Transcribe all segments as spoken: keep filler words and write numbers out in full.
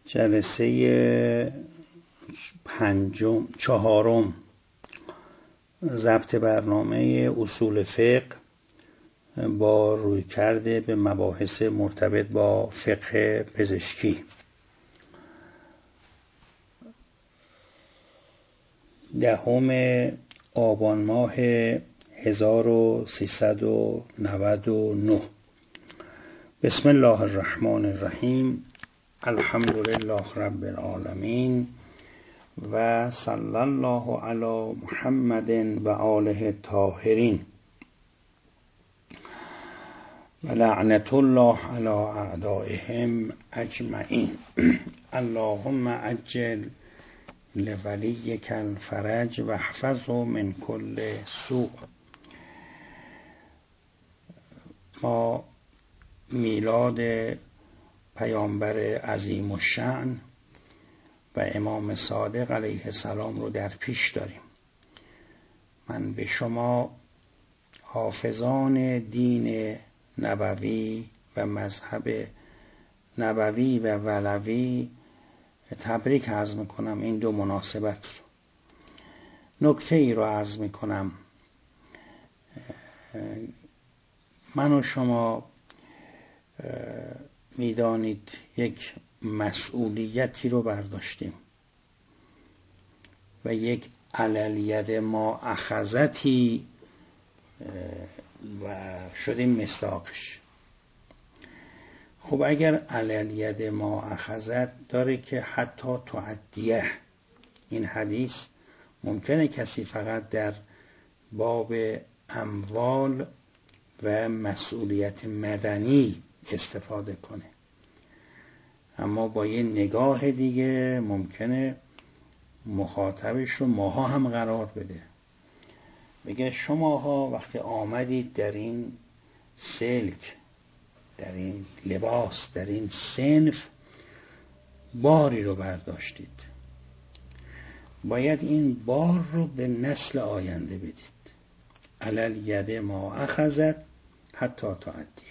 جلسه پنجم چهارم ضبط برنامه اصول فقه با رویکرد به مباحث مرتبط با فقه پزشکی. دهم آبان ماه هزار و سیصد و نود و نه. بسم الله الرحمن الرحیم. الحمد لله رب العالمین و صلی الله علی محمد و آله الطاهرین و لعنت الله علی اعدائهم اجمعین. اللهم عجل لولیک الفرج و احفظه من کل سوء. ما میلاد پیامبر عظیم الشأن و امام صادق علیه السلام رو در پیش داریم. من به شما حافظان دین نبوی و مذهب نبوی و ولوی تبریک عرض میکنم. این دو مناسبت رو نکته ای رو عرض میکنم. من و شما میدانید یک مسئولیتی رو برداشتیم و یک علالید ما اخذتی و شدیم مصداقش. خب اگر علالید ما اخذت داره که حتی تعدیه، این حدیث ممکنه کسی فقط در باب اموال و مسئولیت مدنی استفاده کنه، اما با یه نگاه دیگه ممکنه مخاطبش رو ماها هم قرار بده. بگه شماها وقتی آمدید در این سلک، در این لباس، در این صنف باری رو برداشتید، باید این بار رو به نسل آینده بدید. علل ید ما اخذت حتی تعدیه.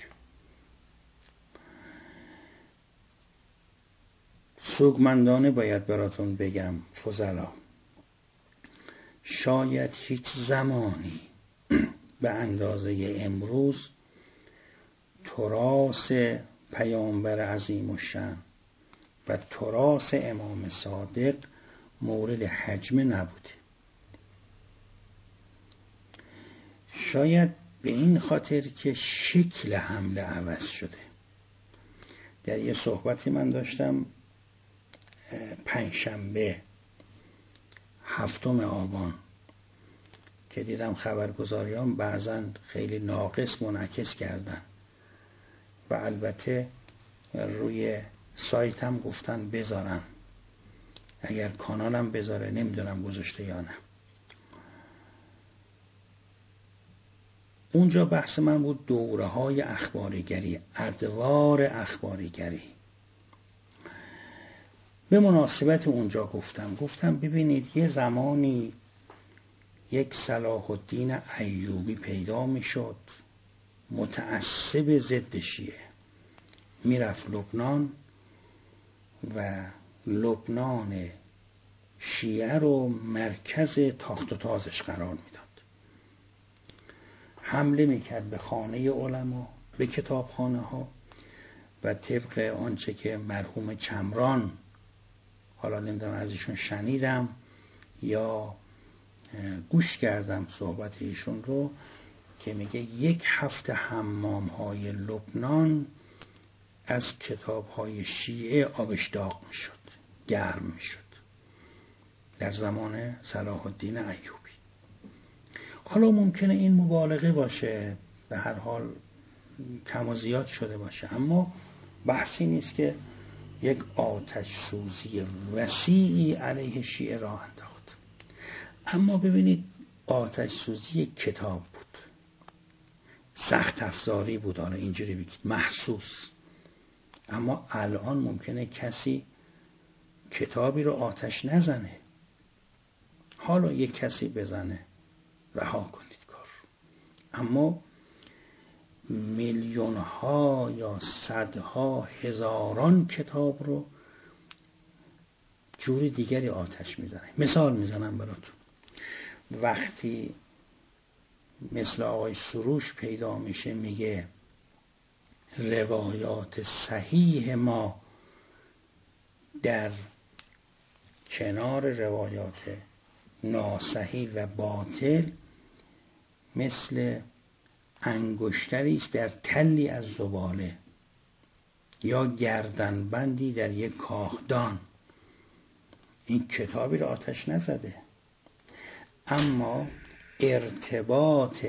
سوگمندانه باید براتون بگم فضلا، شاید هیچ زمانی به اندازه امروز تراث پیامبر عظیم الشأن و تراث امام صادق مورد هجم نبوده. شاید به این خاطر که شکل حمله عوض شده. در یه صحبتی من داشتم پنجشنبه هفتم آبان که دیدم خبرگزاریان بعضا خیلی ناقص منعکس کردن و البته روی سایتم گفتن بذارن، اگر کانالم بذاره، نمیدونم گذاشته یا نه. اونجا بحث من بود دوره های اخباریگری، ادوار اخباریگری. به مناسبت اونجا گفتم گفتم ببینید یه زمانی یک صلاح الدین ایوبی پیدا میشد، متعصب ضد شیعه، میرفت لبنان و لبنان شیعه رو مرکز تاخت و تازش قرار میداد. حمله میکرد به خانه علما، به کتابخانه ها و طبق آنچه که مرحوم چمران، حالا نمیدونم ازشون شنیدم یا گوش کردم صحبت ایشون رو، که میگه یک هفته حمام های لبنان از کتاب های شیعه آبش داغ میشد، گرم میشد در زمان صلاح الدین ایوبی. حالا ممکنه این مبالغه باشه، به هر حال کم و زیاد شده باشه، اما بحثی نیست که یک آتش سوزی وسیعی علیه شیعه راه انداخت. اما ببینید آتش سوزی یک کتاب بود، سخت افزاری بود، حالا اینجوری بگید محسوس. اما الان ممکنه کسی کتابی رو آتش نزنه، حالا یک کسی بزنه، رها کنید کار. اما میلیون ها یا صدها هزاران کتاب رو جور دیگری آتش میزنه. مثال میزنم براتون. وقتی مثل آقای سروش پیدا میشه میگه روایات صحیح ما در کنار روایات ناصحیح و باطل مثل انگشتری است در تلی از زباله یا گردنبندی در یک کاهدان. این کتابی رو آتش نزده، اما ارتباط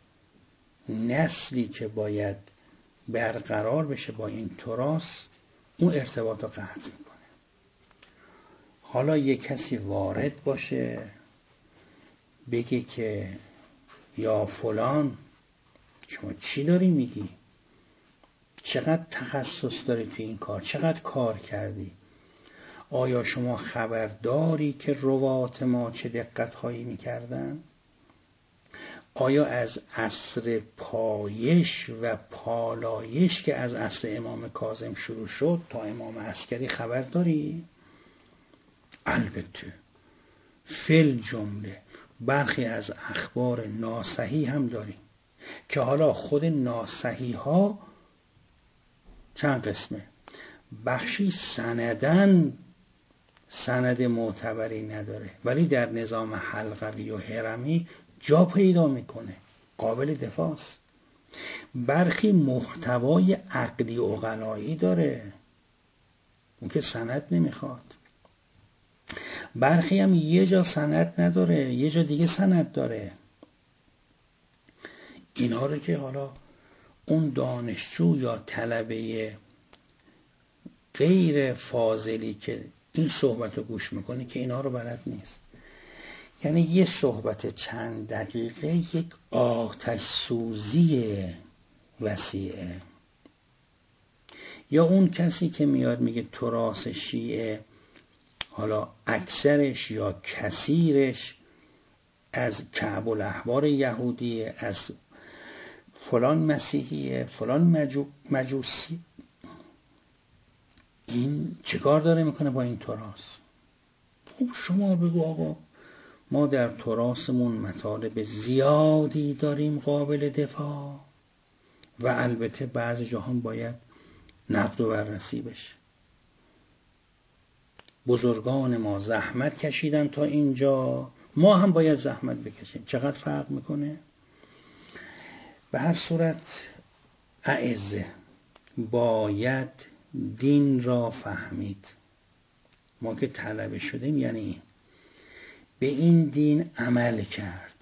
نسلی که باید برقرار بشه با این تراث، اون ارتباط رو قطع میکنه. حالا یک کسی وارد باشه بگه که یا فلان شما چی داری میگی؟ چقدر تخصص داری تو این کار؟ چقدر کار کردی؟ آیا شما خبر داری که روات ما چه دقت‌هایی میکردن؟ آیا از عصر پایش و پالایش که از عصر امام کاظم شروع شد تا امام عسکری خبر داری؟ البته فل جمله برخی از اخبار ناصحیح هم داریم که حالا خود ناصحیح ها چند قسمه. بخشی سندن سند معتبری نداره ولی در نظام حلقوی و هرمی جا پیدا میکنه، قابل دفاع است. برخی محتوای عقلی عقلایی داره، اون که سند نمیخواد. برخی هم یه جا سند نداره، یه جا دیگه سند داره. اینا رو که حالا اون دانشجو یا طلبه غیر فاضلی که این صحبت رو گوش میکنه که اینا رو بلد نیست. یعنی یه صحبت چند دقیقه یک آتش سوزی وسیعه. یا اون کسی که میاد میگه تراث شیعه حالا اکثرش یا کثیرش از کعب الاحبار یهودیه، از فلان مسیحیه، فلان مجو مجوسی، این چیکار داره میکنه با این تراث؟ خب شما بگو آقا ما در تراثمون مطالب زیادی داریم قابل دفاع و البته بعضی جاها باید نقد و بررسی بشه. بزرگان ما زحمت کشیدن تا اینجا، ما هم باید زحمت بکشیم. چقدر فرق میکنه؟ به هر صورت اعزه باید دین را فهمید. ما که طلبه شدیم یعنی به این دین عمل کرد.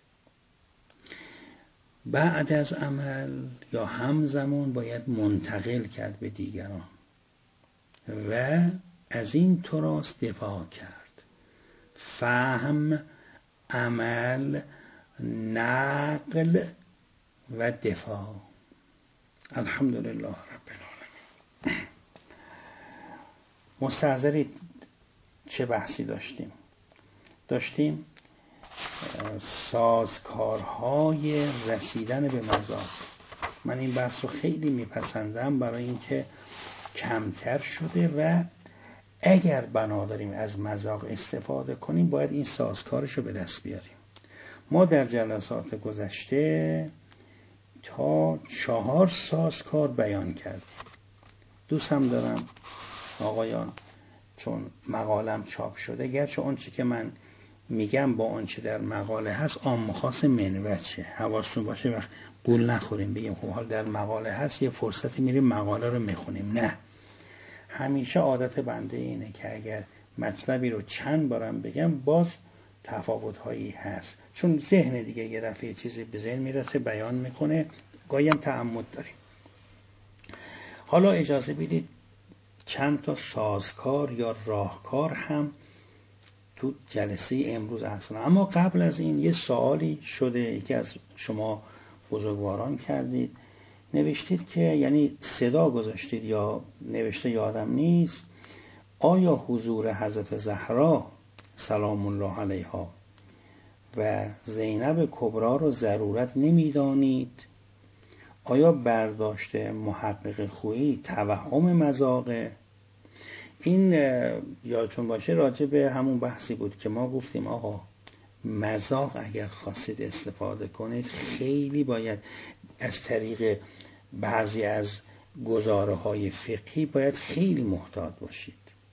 بعد از عمل یا همزمان باید منتقل کرد به دیگران و از این تراث دفاع کرد. فهم، عمل، نقل و دفاع. الحمدلله رب العالمین. مستحضرید چه بحثی داشتیم؟ داشتیم سازکارهای رسیدن به مذاق. من این بحث رو خیلی میپسندم برای اینکه کمتر شده و اگر بنا داریم از مذاق استفاده کنیم باید این سازکارش رو به دست بیاریم. ما در جلسات گذشته تا چهار سازکار بیان کردیم. دوستم دارم آقایان، چون مقالم چاپ شده، گرچه اون چی که من میگم با اون چی در مقاله هست عام خاص منوچه، حواستون باشه وقت گول نخوریم بگیم خب حال در مقاله هست یه فرصتی میریم مقاله رو میخونیم. نه، همیشه عادت بنده اینه که اگر مطلبی رو چند بارم بگم باز تفاوت‌هایی هست، چون ذهن دیگه یه دفعه چیزی به ذهن میرسه بیان میکنه، گاهی هم تعمد داریم. حالا اجازه بدید چند تا سازکار یا راهکار هم تو جلسه امروز اصلا. اما قبل از این یه سوالی شده، یکی از شما بزرگواران کردید، نوشتید که یعنی صدا گذاشتید یا نوشته یادم نیست، آیا حضور حضرت زهرا سلام الله علیها و زینب کبرا رو ضرورت نمیدانید؟ آیا برداشت محقق خویی توهم مذاقه این یادتون باشه راجع به همون بحثی بود که ما گفتیم آقا مذاق اگر خواستید استفاده کنید خیلی باید از طریق بعضی از گزاره های فقهی باید خیلی محتاط باشید.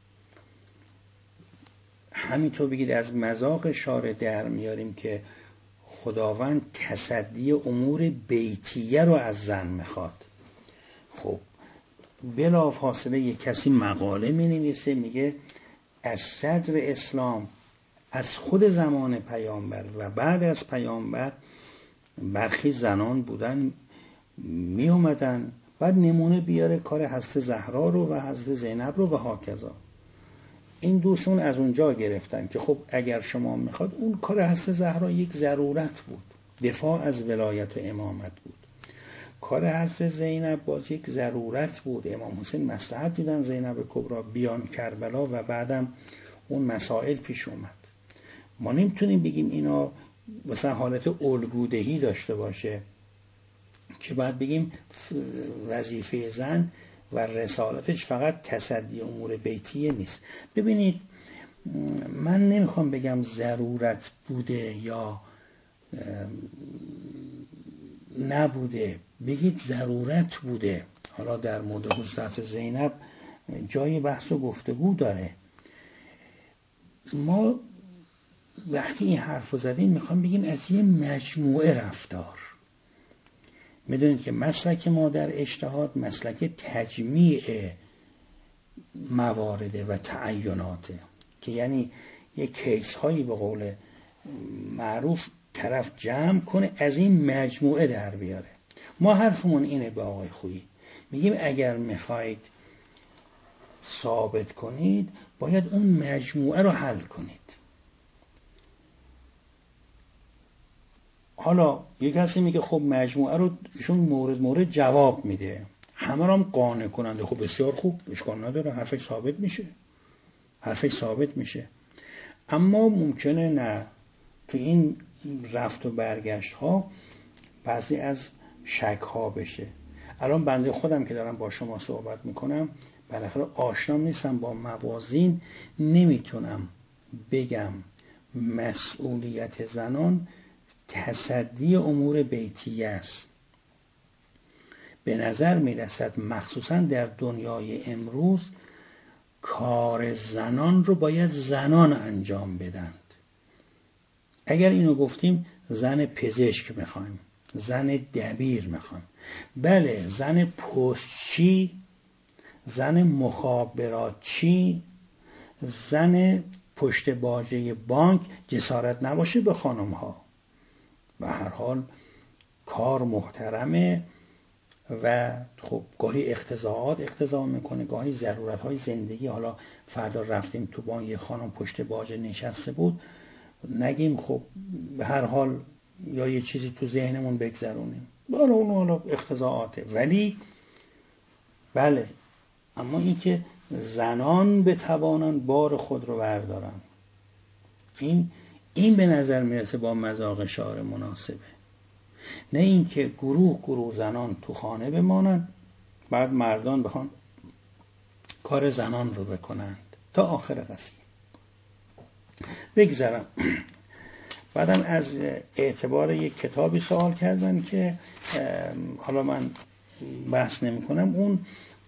همینطور بگید از مذاق شارع در میاریم که خداوند تصدی امور بیتیه رو از زن میخواد. خب بلا فاصله یک کسی مقاله مینویسه میگه از صدر اسلام، از خود زمان پیامبر و بعد از پیامبر برخی زنان بودن می اومدن بعد نمونه بیاره کار حضرت زهرا رو و حضرت زینب رو و هاکذا. این دوستون از اونجا گرفتن که خب اگر شما میخواد اون کار حضرت زهرا یک ضرورت بود، دفاع از ولایت و امامت بود. کار حضرت زینب باز یک ضرورت بود. امام حسین مصلحت دیدن زینب کبرا بیان کربلا و بعدم اون مسائل پیش اومد. ما نمیتونیم بگیم اینا مثلا حالت الگودهی داشته باشه که بعد بگیم وظیفه زن و رسالتش فقط تصدی امور بیتیه نیست. ببینید من نمیخوام بگم ضرورت بوده یا نبوده، بگید ضرورت بوده. حالا در مورد حضرت زینب جای بحث و گفتگو داره. ما وقتی این حرف رو زدیم میخوام بگیم از یه مجموعه رفتار. میدونید که مسلک ما در اجتهاد مسلک تجمیع موارده و تعیناته که یعنی یه کیس هایی به قول معروف طرف جمع کنه از این مجموعه در بیاره. ما حرفمون اینه به آقای خویی، میگیم اگر میخواید ثابت کنید باید اون مجموعه رو حل کنید. حالا یک کسی میگه خب مجموعه رو ایشون مورد مورد جواب میده، همه رو هم قانع کننده. خب بسیار خوب، اشکال نداره، حرفش ثابت میشه، حرفش ثابت میشه. اما ممکنه نه، تو این رفت و برگشت ها بعضی از شک ها بشه. الان بنده خودم که دارم با شما صحبت میکنم بالاخره آشنا نیستم با موازین، نمیتونم بگم مسئولیت زنان تصدی امور بیتیه است. به نظر میرسد مخصوصا در دنیای امروز کار زنان رو باید زنان انجام بدند. اگر اینو گفتیم زن پزشک میخوایم، زن دبیر میخوایم، بله زن پستچی، زن مخابراتچی، زن پشت باجه بانک جسارت نباشه به خانم ها. به هر حال کار محترمه و خب گاهی اقتضاعات اقتضا میکنه، گاهی ضرورت های زندگی. حالا فردا رفتیم تو بانک یه خانم پشت باجه نشسته بود، نگیم خب به هر حال یا یه چیزی تو ذهنمون بگذرونیم، بالا اون حالا اقتضاعاته. ولی بله، اما این که زنان بتوانن بار خود رو بردارن، این این به نظر میرسه با مذاق شارع مناسبه. نه اینکه گروه گروه زنان تو خانه بمانند بعد مردان بخوان کار زنان رو بکنند تا آخر قصه. بگذارم. بعدم از اعتبار یک کتابی سوال کردن که حالا من بحث نمی کنم، اون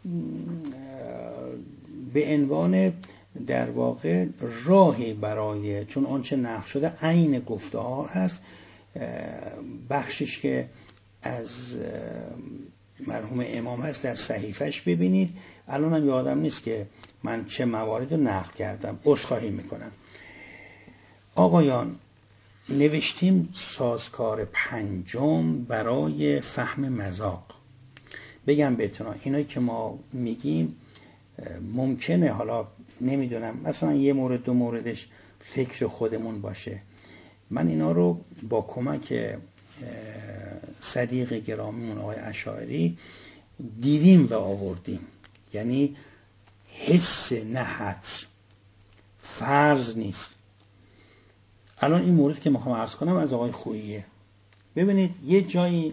به عنوان در واقع راهی برای، چون آنچه نقل شده عین گفته ها هست، بخشش که از مرحوم امام هست در صحیفش ببینید. الان هم یادم نیست که من چه موارد رو نقل کردم، عذرخواهی میکنم. آقایان، نوشتیم سازکار پنجم برای فهم مذاق. بگم بهتون اینایی که ما میگیم ممکنه حالا نمیدونم مثلا یه مورد دو موردش فکر خودمون باشه. من اینا رو با کمک صدیق گرامیمون آقای اشاعری دیدیم و آوردیم. یعنی حس نه حدس، فرض نیست. الان این مورد که میخوام عرض کنم از آقای خوییه. ببینید یه جایی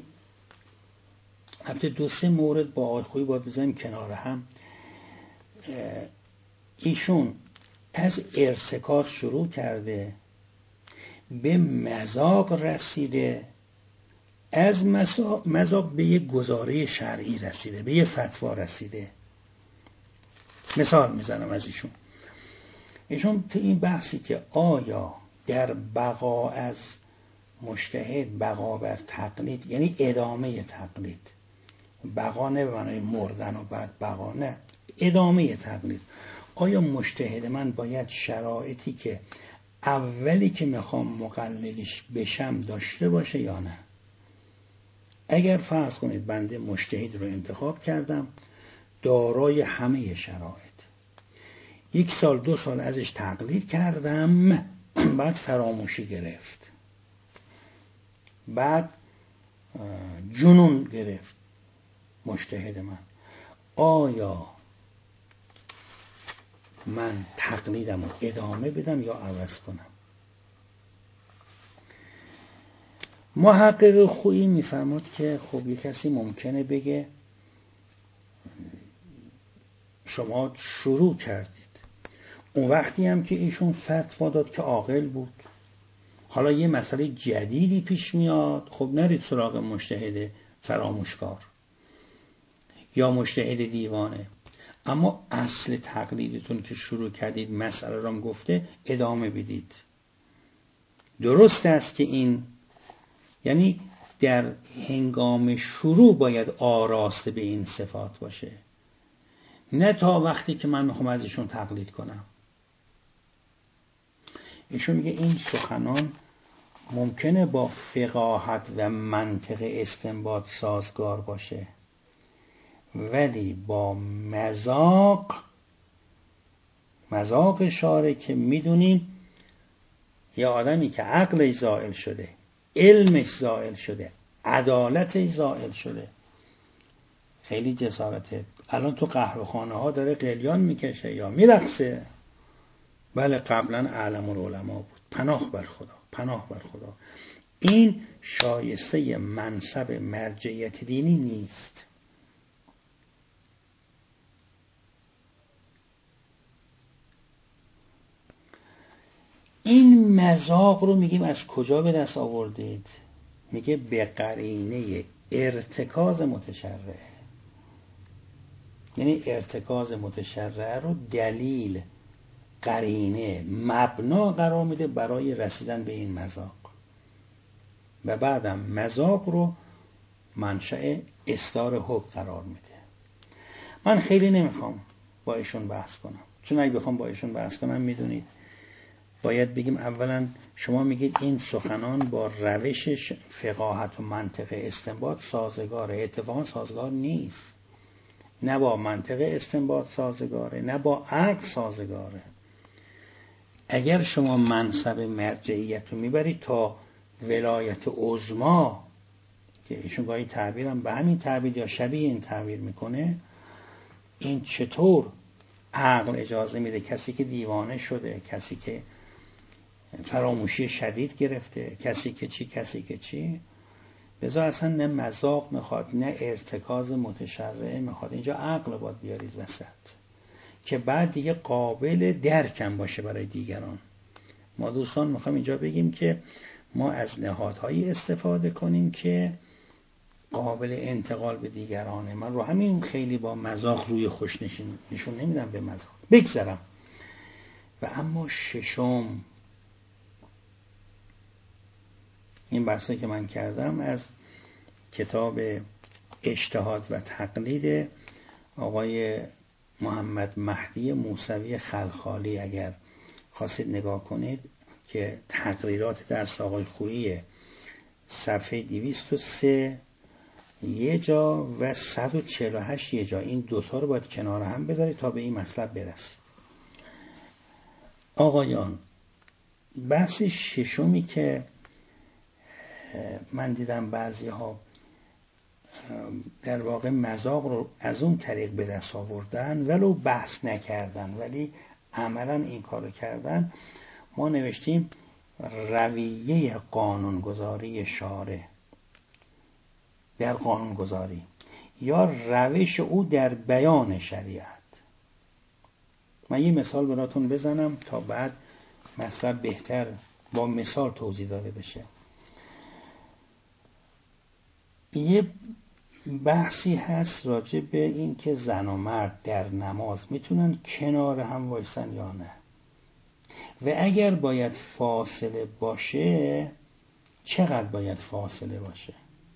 البته دو سه مورد با آقای خویی باید بزنیم کنار هم. ایشون از ارتکاز شروع کرده، به مذاق رسیده، از مذاق به یک گزاره شرعی رسیده، به یک فتوا رسیده. مثال میزنم از ایشون. ایشون تو این بحثی که آیا در بقا از مجتهد بقا بر تقلید، یعنی ادامه تقلید، بقا نه به معنای مردن و بعد بقا، نه، ادامه تقلید، آیا مجتهد من باید شرایطی که اولی که میخوام مقلدش بشم داشته باشه یا نه؟ اگر فرض کنید بنده مجتهد رو انتخاب کردم دارای همه شرایط، یک سال دو سال ازش تقلید کردم، بعد فراموشی گرفت، بعد جنون گرفت مجتهد من، آیا من تقلیدم رو ادامه بدم یا عوض کنم؟ محقق خویی میفرماد که خب یک کسی ممکنه بگه شما شروع کردید، اون وقتی هم که ایشون فتوا داد که عاقل بود، حالا یه مسئله جدیدی پیش میاد، خب نرید سراغ مجتهد فراموشکار یا مجتهد دیوانه، اما اصل تقلیدتون که شروع کردید مسئله رو گفته ادامه بدید. درست است که این یعنی در هنگام شروع باید آراسته به این صفات باشه، نه تا وقتی که من میخوام ازشون تقلید کنم. ایشون میگه این سخنان ممکنه با فقاهت و منطق استنباط سازگار باشه، ولی با مذاق مذاق شارع که میدونیم یه آدمی که عقلش زائل شده، علمش زائل شده، عدالتش زائل شده، خیلی جسارته. الان تو قهوه‌خانه ها داره قلیان میکشه یا میرقصه، بله قبلا اعلم العلماء بود، پناه بر خدا، پناه بر خدا. این شایسته منصب مرجعیت دینی نیست. این مذاق رو میگیم از کجا به دست آوردید؟ میگه به قرینه ارتکاز متشرع، یعنی ارتکاز متشرع رو دلیل، قرینه، مبنا قرار میده برای رسیدن به این مذاق، و بعدم مذاق رو منشأ اصدار حکم قرار میده. من خیلی نمیخوام با ایشون بحث کنم، چون اگه بخوام با ایشون بحث کنم میدونید باید بگیم اولا شما میگید این سخنان با روش فقاهت و منطق استنباط سازگاره. اتفاقا سازگار نیست، نه با منطق استنباط سازگاره، نه با عقل سازگاره. اگر شما منصب مرجعیت رو میبرید تا ولایت عظما، که ایشون گاهی تعبیرم به همین تعبیر یا شبیه این تعبیر میکنه، این چطور عقل اجازه میده کسی که دیوانه شده، کسی که فراموشی شدید گرفته، کسی که چی کسی که چی، لذا اصلا نه مذاق میخواد نه ارتکاز متشرع میخواد، اینجا عقل باید بیارید وسط که بعد دیگه قابل درکم باشه برای دیگران. ما دوستان میخوام اینجا بگیم که ما از نهادهایی استفاده کنیم که قابل انتقال به دیگرانه. من رو همین خیلی با مذاق روی خوش نشون نشون نمیدم، به مذاق بگذرم. و اما ششم، این بحثی که من کردم از کتاب اجتهاد و تقلید آقای محمد مهدی موسوی خلخالی، اگر خواستید نگاه کنید، که تقریرات درس آقای خویی، صفحه دویست و سه یه جا و صد و چهل و هشت یه جا، این دوتا رو باید کنار هم بذارید تا به این مطلب برسید. آقایان، بحث ششمی که من دیدم بعضی ها در واقع مذاق رو از اون طریق به دست آوردن ولو بحث نکردن ولی عملا این کارو کردن، ما نوشتیم رویه قانونگذاری شارع در قانونگذاری یا روش او در بیان شریعت. من یه مثال براتون بزنم تا بعد مطلب بهتر با مثال توضیح داده بشه. یه بحثی هست راجع به این که زن و مرد در نماز میتونن کنار هم وایسن یا نه، و اگر باید فاصله باشه چقدر باید فاصله باشه.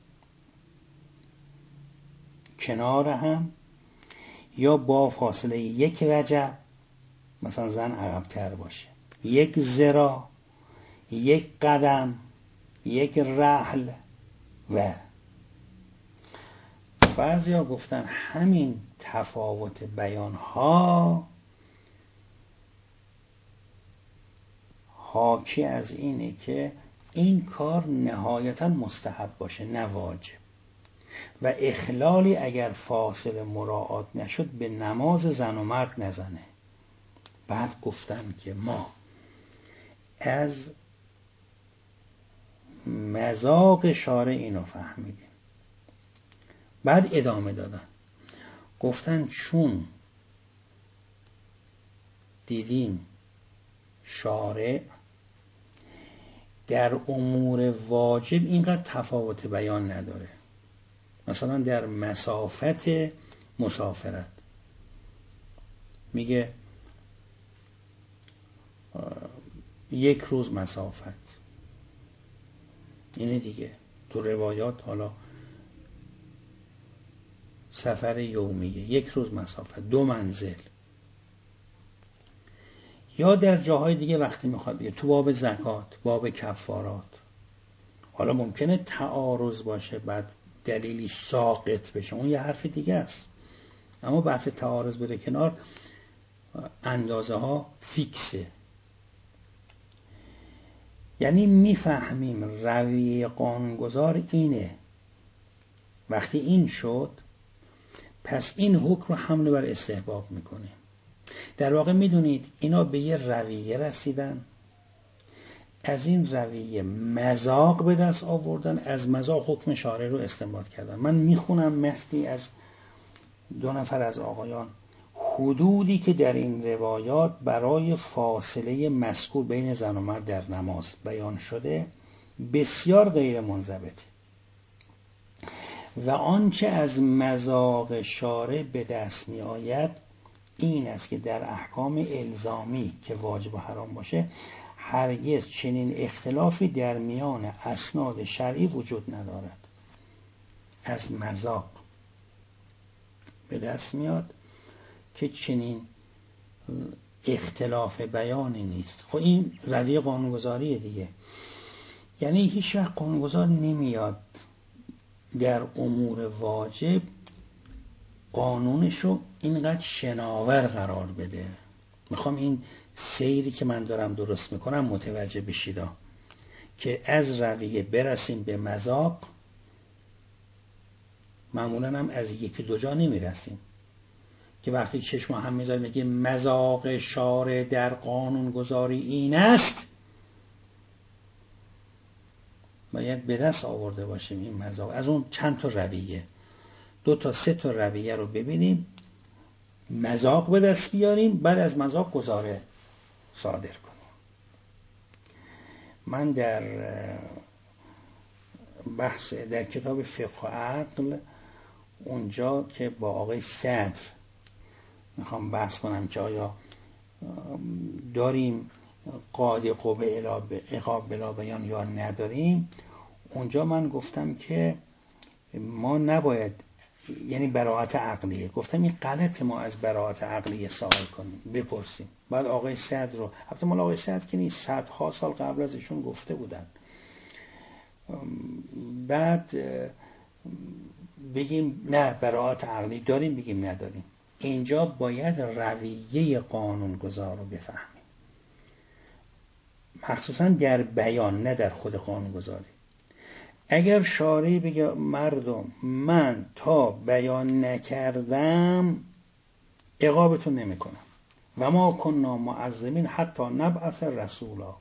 کنار هم یا با فاصله یک رجب، مثلا زن عقب‌تر باشه، یک ذراع، یک قدم، یک رحل. و بعضی ها گفتن همین تفاوت بیان ها حاکی از اینه که این کار نهایتا مستحب باشه نه واجب، و اخلالی اگر فاصله مراعات نشد به نماز زن و مرد نزنه. بعد گفتن که ما از مذاق شارع اینو فهمیدیم. بعد ادامه دادن گفتن چون دیدیم شارع در امور واجب اینقدر تفاوت بیان نداره، مثلا در مسافت مسافرت میگه یک روز مسافت، اینه دیگه. تو روایات حالا سفر یومیه، یک روز مسافت، دو منزل. یا در جاهای دیگه وقتی میخواد بگه تو باب زکات، باب کفارات، حالا ممکنه تعارض باشه بعد دلیلی ساقط بشه، اون یه حرف دیگه است، اما بحث تعارض بره کنار، اندازه ها فیکسه. یعنی میفهمیم رویه قانونگذار اینه، وقتی این شد پس این حکم رو حمل بر استحباب میکنه. در واقع میدونید اینا به یه رویه رسیدن، از این رویه مذاق به دست آوردن، از مذاق حکم شارع رو استنباط کردن. من میخونم مهدی از دو نفر از آقایان حدودی که در این روایات برای فاصله مذکور بین زن و مرد در نماز بیان شده بسیار غیر منضبطه، و آنچه از مذاق شارع به دست می آید این است که در احکام الزامی که واجب و حرام باشه هرگز چنین اختلافی در میان اسناد شرعی وجود ندارد. از مذاق به دست میاد که چنین اختلاف بیانی نیست. خب این رویه قانونگذاری دیگه. یعنی هیچ وقت قانونگذار نمیاد در امور واجب قانونشو اینقدر شناور قرار بده. میخوام این سیری که من دارم درست میکنم متوجه بشیدا که از رویه برسیم به مذاق. معمولا هم از یکی دو جا نمیرسیم که وقتی چشم هم میذاریم میگه مذاق شارع در قانون گذاری این است، باید به دست آورده باشیم این مذاق. از اون چند تا رویه، دو تا سه تا رویه رو ببینیم، مذاق به دست بیاریم، بعد از مذاق گزاره صادر کنیم. من در بحث در کتاب فقه و عقل اونجا که با آقای صدر میخوام بحث کنم که آیا داریم قاضی قوه عقاب بلا بیان یا نداریم، اونجا من گفتم که ما نباید، یعنی براءت عقلیه، گفتم این غلط ما از براءت عقلیه سوال کنیم بپرسیم. بعد آقای صدر رو، البته مال آقای صدر که نیست، صدها سال قبل از ایشون گفته بودن، بعد بگیم نه براءت عقلی داریم، بگیم نداریم. اینجا باید رویه قانونگذار رو بفهمیم، مخصوصا در بیان نه در خود قانونگذاری. اگر شارعی بگه مردم من تا بیان نکردم عقابتون نمی کنم و ما کننا معظمین حتی نبعث رسولا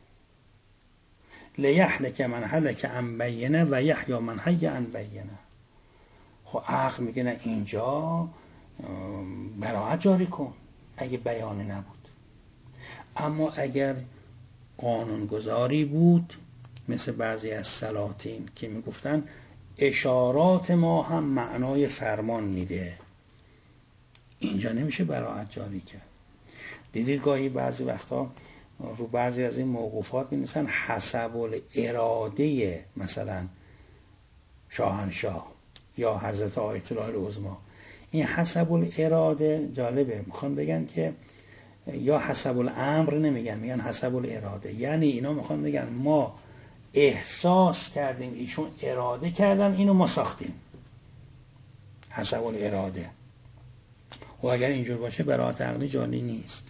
لیهلک من هلک عن بینه و یحیی من حی عن بینه. خب عقل میگه نه، اینجا براءت جاری کن، اگه بیانه نبود. اما اگر قانونگذاری بود، مثل بعضی از سلاطین که میگفتن اشارات ما هم معنای فرمان میده، اینجا نمیشه براءت جاری کرد. دیدید گاهی بعضی وقتا رو بعضی از این موقوفات می‌نویسن حسب الاراده مثلا شاهنشاه یا حضرت آیت الله العظمی. این حسب الاراده جالبه، میخوان بگن که یا حسب الامر نمیگن، میگن حسب الاراده. یعنی اینا میخوان بگن ما احساس کردیم ایشون اراده کردن اینو ما ساختیم، حسب الاراده. و اگر اینجور باشه براءت عقلی جاری نیست.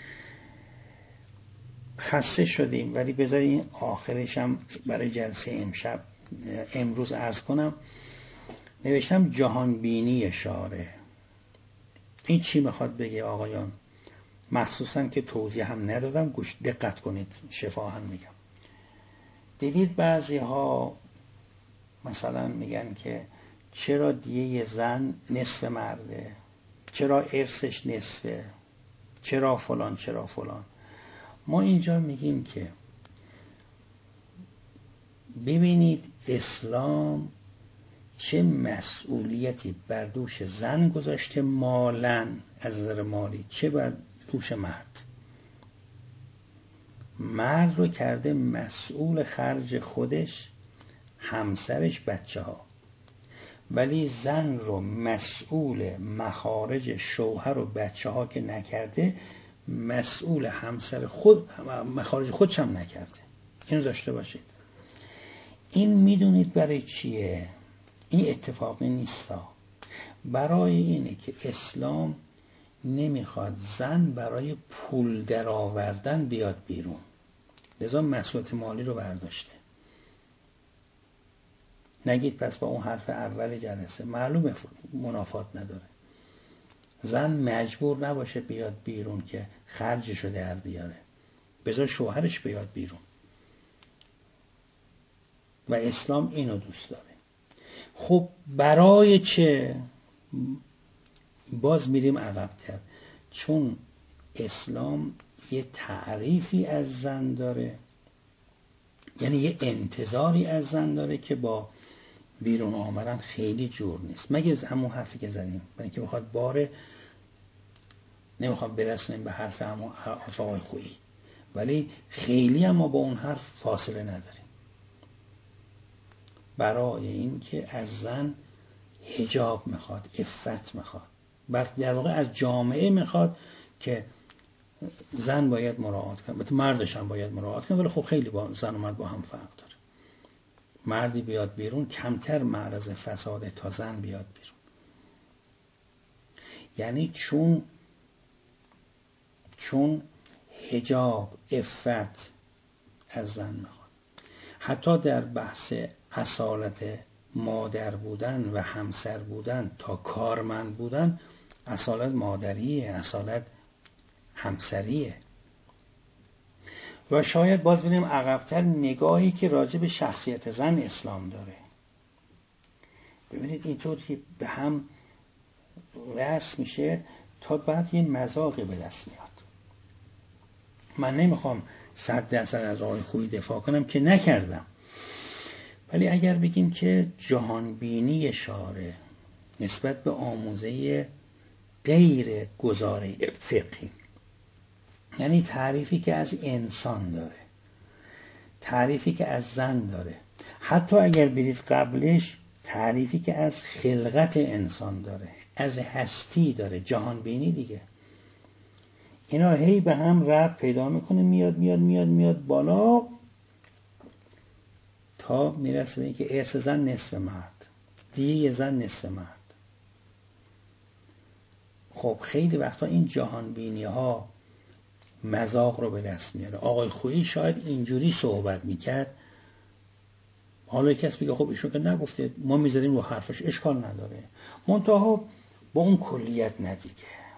خسته شدیم، ولی بذارین آخرش هم برای جلسه امشب امروز عرض کنم. نوشتم جهان بینی شارع. این چی میخواد بگه آقایان؟ مخصوصا که توضیح هم ندادم، گوش دقت کنید، شفاهن میگم. دیدید بعضی ها مثلا میگن که چرا دیه زن نصف مرده، چرا ارثش نصفه، چرا فلان چرا فلان. ما اینجا میگیم که ببینید اسلام چه مسئولیتی بر دوش زن گذاشته مالن، از نظر مالی، چه بر دوش مرد. مرد رو کرده مسئول خرج خودش، همسرش، بچه ها، ولی زن رو مسئول مخارج شوهر و بچه ها که نکرده، مسئول همسر خود مخارج خودش هم نکرده. اینو داشته باشید. این میدونید برای چیه؟ این اتفاقی نیستا. برای اینه که اسلام نمیخواد زن برای پول درآوردن بیاد بیرون، لذا مسئولیت مالی رو برداشته. نگید پس با اون حرف اول جلسه معلومه منافات نداره. زن مجبور نباشه بیاد بیرون که خرجش رو در بیاره، بذار شوهرش بیاد بیرون. و اسلام اینو دوست داره. خب برای چه؟ باز میریم عقب‌تر. چون اسلام یه تعریفی از زن داره، یعنی یه انتظاری از زن داره که با بیرون آمدن خیلی جور نیست. مگه از همون حرفی که زدیم، برای که بخواد باره نمیخوام برسنیم به حرف همون حرف آقای خویی، ولی خیلی هم ما با اون حرف فاصله نداریم. برای این که از زن حجاب میخواد، عفت میخواد، در واقع از جامعه میخواد که زن باید مراعات کنه، البته مردش هم باید مراعات کنه، ولی خب خیلی با زن و مرد با هم فرق داره. مردی بیاد بیرون کمتر معرض فساده تا زن بیاد بیرون. یعنی چون چون حجاب، عفت از زن میخواد. حتی در بحث اصالت مادر بودن و همسر بودن تا کارمند بودن، اصالت مادریه، اصالت همسریه. و شاید باز ببینیم عقب‌تر نگاهی که راجع به شخصیت زن اسلام داره. ببینید اینطور که به هم رسم میشه تا بعد یه مذاقی به دست میاد. من نمیخوام صد درصد از آقای خویی دفاع کنم که نکردم، ولی اگر بگیم که جهانبینی شارع نسبت به آموزه غیر گزاره فقهی، یعنی تعریفی که از انسان داره، تعریفی که از زن داره، حتی اگر برید قبلش تعریفی که از خلقت انسان داره، از هستی داره، جهانبینی دیگه، اینا هی به هم ربط پیدا میکنه، میاد میاد میاد میاد بالا تا میرسه به اینکه ارث زن نصف مرد، دیگه زن نصف مرد. خب خیلی وقتا این جهانبینی ها مذاق رو به دست میاره. آقای خویی شاید اینجوری صحبت میکرد، حالا کسی بگه خب ایشون که نگفته، ما میذاریم رو حرفش، اشکال نداره، منتها با اون کلیت ندیگه.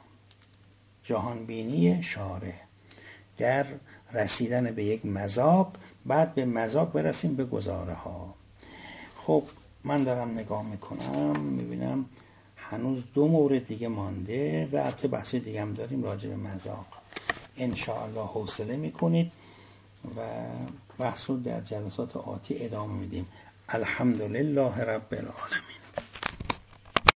جهانبینی شارع در رسیدن به یک مذاق، بعد به مذاق برسیم به گزاره ها. خب من دارم نگاه میکنم، میبینم هنوز دو مورد دیگه مانده و البته بحث دیگه هم داریم راجع به مذاق. ان شاء الله حوصله میکنید و بحث رو در جلسات آتی ادامه میدیم. الحمدلله رب العالمین.